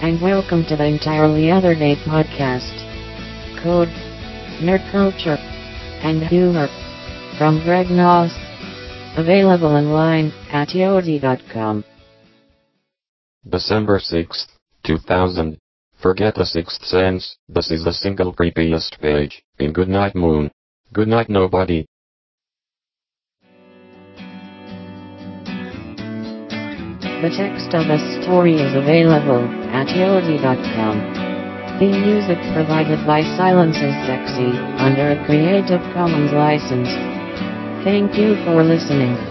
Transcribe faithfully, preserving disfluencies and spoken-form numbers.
and welcome to the Entirely Other Day podcast. Code, nerd culture, and humor from Greg Noss. Available online at yodi dot com. December sixth, two thousand. Forget the sixth sense, this is the single creepiest page in Goodnight Moon. Good night nobody. The text of the story is available at yodi dot com. Theme music provided by Silence is Sexy under a Creative Commons license. Thank you for listening.